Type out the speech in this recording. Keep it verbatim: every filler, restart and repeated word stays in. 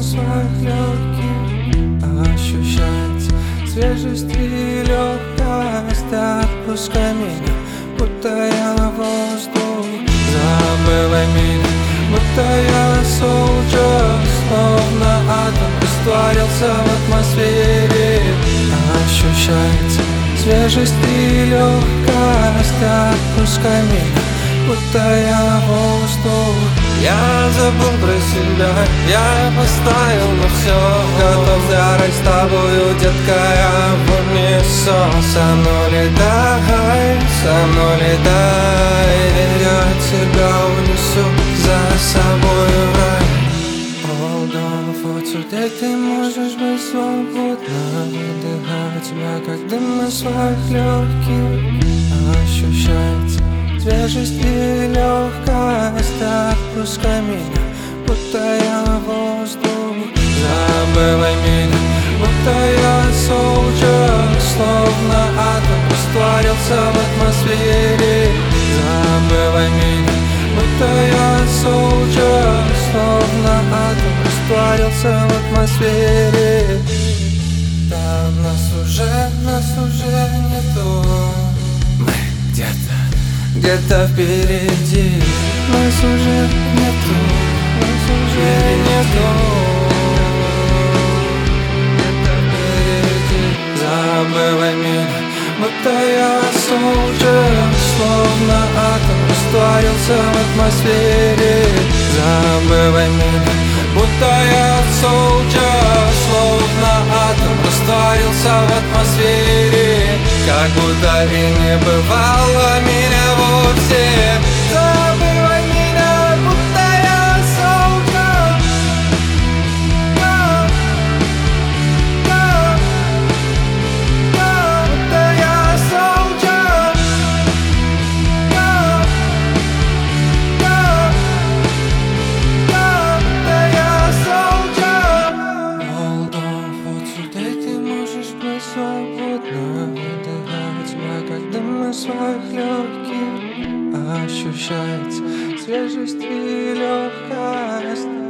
своих легких ощущается свежесть и легкость. Отпускай меня, будто я воздух. Забывай меня, будто я soldier. Словно атом растворился в атмосфере. Ощущается свежесть и легкость. Отпускай меня, будто я воздух. Я забыл про себя, я поставил на все. Готов зарать с тобою, детка, я в унисон. Со мной летай, со мной летай. Я тебя унесу за собой в рай. Hold on, отсюда ты можешь быть свободна. Выдыхаю тебя, как дым из своих легких. Ощущается свежесть и легкость. Отпускай меня, будто я воздух. Забывай меня, будто я soldier. Словно атом растворился в атмосфере. Забывай меня, будто я soldier. Словно атом растворился в атмосфере. Да, нас уже, нас уже нету. Мы где-то где-то впереди. Нас уже нету, нас уже нету. Где-то впереди. Забывай меня, будто я soldier. Словно атом растворился в атмосфере. Забывай меня, будто я soldier. Словно атом растворился в атмосфере. Как будто и не бывало меня вовсе. Забывай меня, будто я soldier. Да, да, да, будто я soldier. Да, да, да, будто я soldier. Hold on, вот сюда ты можешь быть свободна. Выдыхаю тебя, как дым из своих легких. Ощущается свежесть и легкость.